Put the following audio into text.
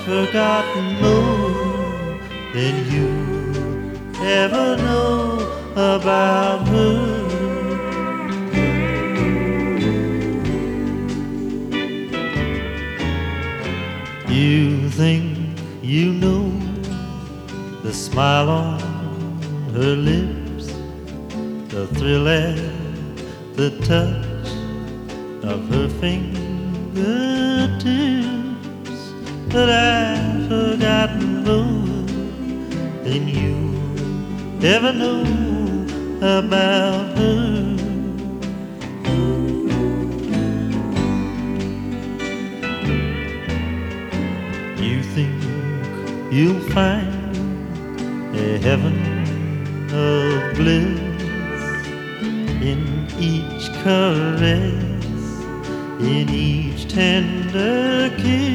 forgotten more than you ever know about her. You think you know the smile on her lips, the thrill and the touch of her fingertips, but I've forgotten more than you ever know about her. You think you'll find a heaven of bliss in each caress, in each tender kiss.